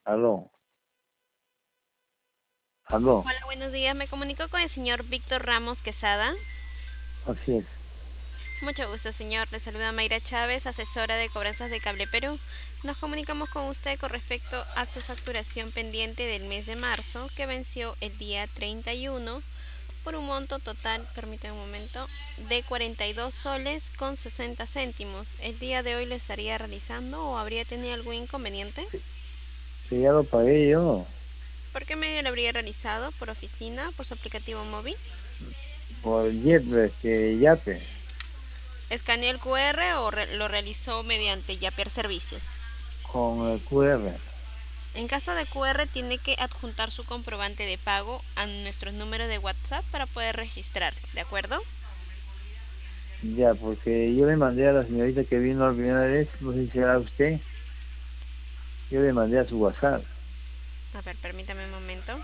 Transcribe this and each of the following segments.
Aló, aló, Hola, buenos días. Me comunico con el señor Víctor Ramos Quesada. así es. Mucho gusto, señor. Le saluda Mayra Chávez, asesora de cobranzas de Cable Perú. Nos comunicamos con usted con respecto a su facturación pendiente del mes de marzo, que venció el día 31 por un monto total, permítame un momento, de 42 soles con 60 céntimos. ¿El día de hoy le estaría realizando o habría tenido algún inconveniente? Sí, ya lo pagué yo ¿Por qué medio lo habría realizado? ¿Por oficina? ¿Por su aplicativo móvil? por Yape, ¿Escaneó el QR o lo realizó mediante Yaper Servicios? con el QR. En caso de QR, tiene que adjuntar su comprobante de pago a nuestros números de WhatsApp para poder registrar, ¿de acuerdo? Ya, porque yo le mandé a la señorita que vino la primera vez, no sé si será usted, yo le mandé a su WhatsApp. A ver, permítame un momento.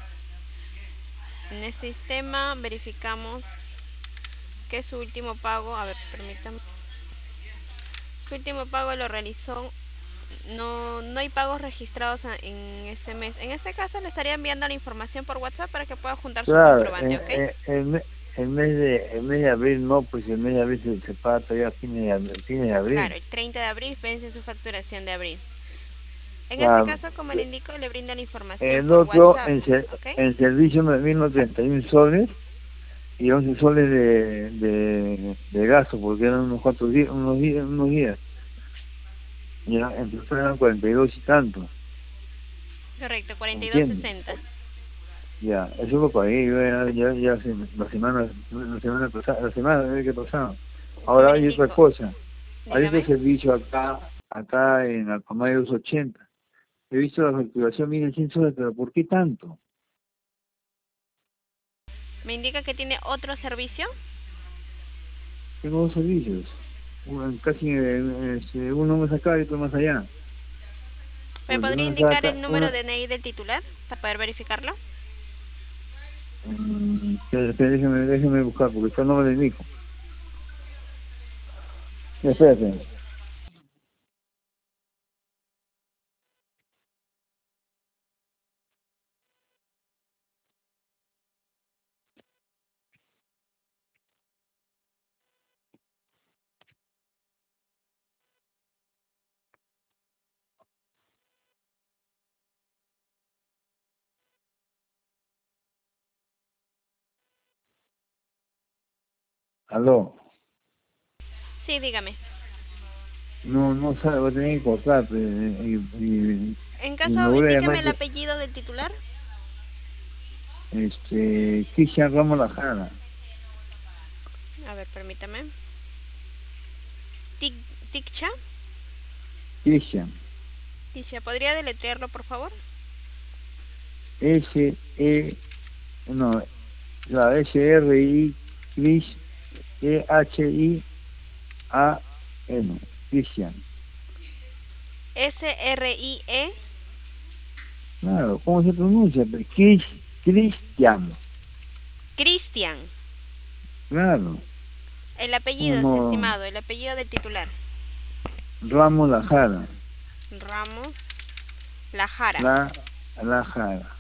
En el sistema verificamos que su último pago, a ver, permítame, su último pago lo realizó. No hay pagos registrados en este mes. En este caso le estaría enviando la información por WhatsApp para que pueda juntar su Claro, comprobante, ¿ok? el mes de abril no, pues el mes de abril se paga todavía a fines de Claro, abril. el 30 de abril vence su facturación de abril. En este Claro, caso, como le indico, le brinda la información el por otro WhatsApp, ¿ok? en servicio me vino 31 soles y 11 soles de gasto, porque eran unos cuantos días, unos días. Ya, entonces eran 42 y tanto, Correcto, ¿entiendes? 42.60. Ya, eso lo pagué yo ya hace la semana que pasaba. Como Ahora le hay otra indico, cosa, hay otro dígame. servicio acá en Alcomayo 280. He visto la facturación, miren, 100 soles, pero ¿por qué tanto? Me indica que tiene otro servicio. Tengo dos servicios, casi uno más acá y otro más allá. ¿Me Porque podría no me sale indicar acá, el número de DNI del titular para poder verificarlo? déjeme buscar, porque está el nombre de mi hijo. Espérate. Aló. Sí, dígame. No sabe, va a tener que cortar, En y me caso, vuelve a indíqueme llamar el apellido del titular. Cristian Ramos Lajara. A ver, permítame. Tic, Ticcha. Cristian. Ticia, ¿podría deletrearlo, por favor? S-E, no, la S-R-I, Cris, E-H-I-A-N. Cristian. S-R-I-E. Claro, ¿cómo se pronuncia? Cristian. Cristian. Claro. El ¿Cómo apellido, no? estimado, el apellido del titular. Ramos Lajara. Ramos Lajara. La, Lajara.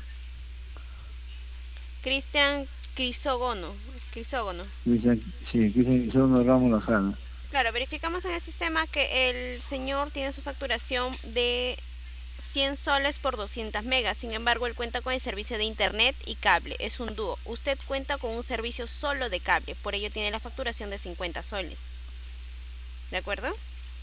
Cristian Crisógono. Crisógono. Cristian, sí, Cristian Ramos Lajara. Claro, verificamos en el sistema que el señor tiene su facturación de 100 soles por 200 megas. Sin embargo, él cuenta con el servicio de internet y cable. Es un dúo. Usted cuenta con un servicio solo de cable. Por ello tiene la facturación de 50 soles. ¿De acuerdo?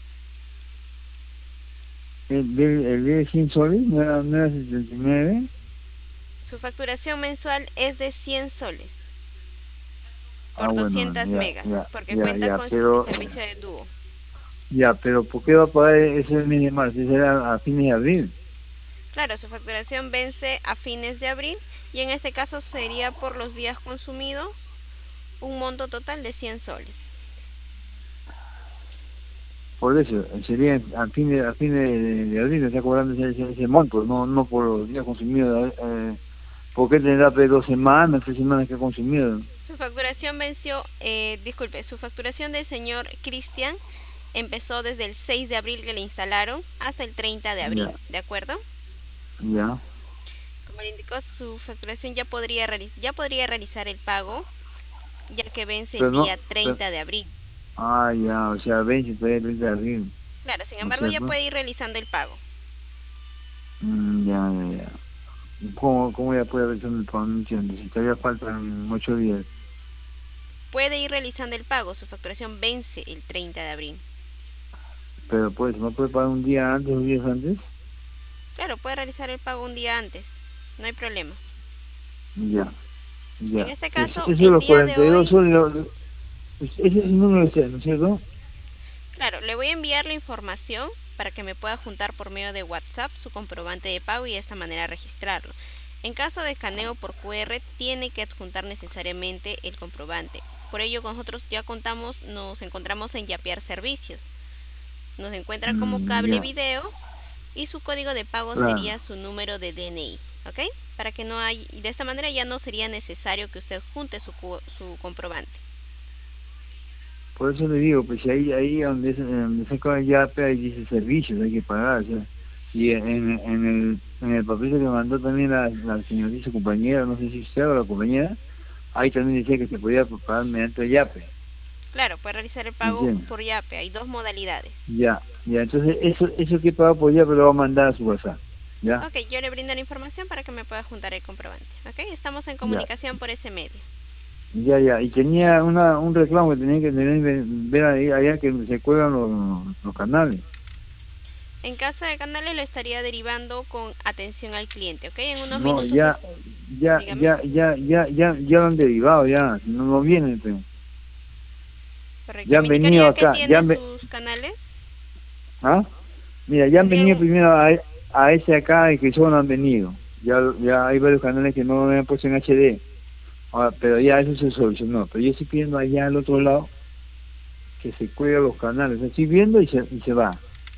El de 100 soles, no era 79. Su facturación mensual es de 100 soles Ah, por bueno, 200 ya, megas. ya, Porque ya, cuenta ya, con el pero, servicio de dúo. ya, pero ¿por qué va a pagar ese mes de marzo? Ese era a fines de abril. Claro, su facturación vence a fines de abril y en este caso sería por los días consumidos un monto total de 100 soles. Por eso, sería a fin de abril, está cobrando ese monto, no por los días consumidos. ¿Por qué tendrá 2 semanas, 3 semanas que ha consumido? Su facturación venció, disculpe, su facturación del señor Cristian empezó desde el 6 de abril que le instalaron hasta el 30 de abril, Ya, ¿de acuerdo? Ya. Como le indicó, su facturación ya podría realizar el pago, ya que vence Pero el no, día 30 de abril. ya, o sea, 20 todavía 30 de abril, Claro, sin ¿no es embargo, ya cierto? puede ir realizando el pago. Ya, ya, ya. ¿Cómo ya puede realizar el pago? No entiendo, si todavía faltan 8 días. Puede ir realizando el pago, su facturación vence el 30 de abril. Pero pues, ¿no puede pagar un día antes, 2 días antes? Claro, puede realizar el pago un día antes, no hay problema. Ya, En ya. este Eso caso, de el los día de 42 hoy, soles, ese es el número de usted, ¿no es cierto? claro, le voy a enviar la información para que me pueda juntar por medio de WhatsApp su comprobante de pago y de esta manera registrarlo. En caso de escaneo por QR, tiene que adjuntar necesariamente el comprobante. Por ello, nosotros ya nos encontramos en Yapear Servicios. Nos encuentra como cable Ya, video y su código de pago claro. sería su número de DNI, ¿ok? Para que no hay, y de esta manera ya no sería necesario que usted junte su comprobante. Por eso le digo, pues si ahí donde se acaba el yape, ahí dice servicios, hay que pagar, o sea. Y en el papel que mandó también la señorita, su compañera, no sé si usted o la compañera, ahí también decía que se podía pagar mediante el yape, Claro, puede realizar el ¿me pago entiendes? por Yape, hay dos modalidades. Ya, entonces eso que paga por yape lo va a mandar a su WhatsApp, ¿ya? Ok, yo le brindo la información para que me pueda juntar el comprobante. Ok, estamos en Ya, comunicación por ese medio. ya, y tenía un reclamo que tenía que tener, ver ahí, allá que se cuelgan los canales. En caso de canales lo estaría derivando con atención al cliente, ok. En unos No, minutos, dígame. ya lo han derivado, ya, no vienen, pero Correcto, ya han me venido indicaría que acá, tiene sus canales. ¿ah? Mira, ya han ¿Tendría venido algún? primero a ese acá y que solo no han venido. Ya hay varios canales que no me han puesto en HD, pero ya eso se solucionó. Pero yo estoy pidiendo allá al otro lado que se cuelguen los canales, estoy viendo y se va.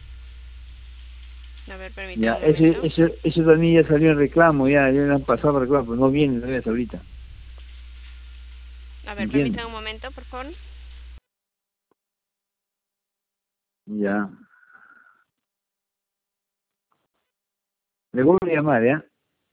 A ver, permítame Ya, un momento. eso también ya salió en reclamo, ya le han pasado reclamo, pero no vienen todavía hasta ahorita, A ver, ¿entiendes? permítame un momento, por favor. Ya. Le vuelvo a llamar, ¿ya?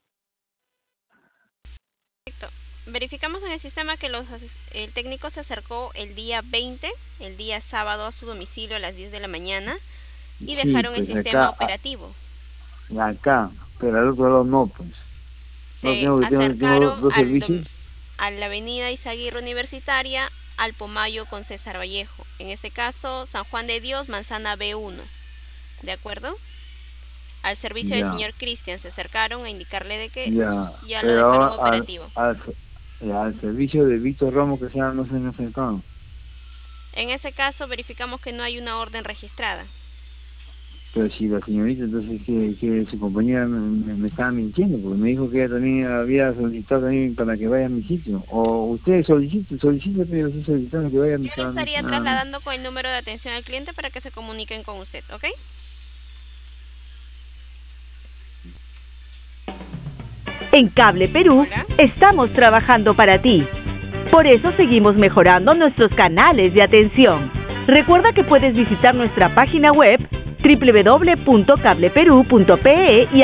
Perfecto. Verificamos en el sistema que el técnico se acercó el día 20, el día sábado, a su domicilio a las 10 de la mañana y Sí, dejaron el pues sistema acá, operativo. acá, pero al otro lado no, pues. No Se tengo acercaron dos servicios. a la avenida Izaguirre Universitaria, al Pomayo con César Vallejo. En este caso, San Juan de Dios, Manzana B1. ¿De acuerdo? Al servicio del Ya, señor Cristian se acercaron a indicarle de que ya. ya lo Pero dejaron ahora operativo. al servicio de Víctor Ramos que sea no se han acercado. En ese caso, verificamos que no hay una orden registrada. Pero si la señorita, entonces que su compañera me estaba mintiendo, porque me dijo que ella también había solicitado también para que vaya a mi sitio. O ustedes soliciten, pero yo estoy solicitando que vaya a Yo le estaría mi. trasladando con el número de atención al cliente para que se comuniquen con usted, ¿ok? En Cable Perú Hola. estamos trabajando para ti. Por eso seguimos mejorando nuestros canales de atención. Recuerda que puedes visitar nuestra página web www.cableperu.pe y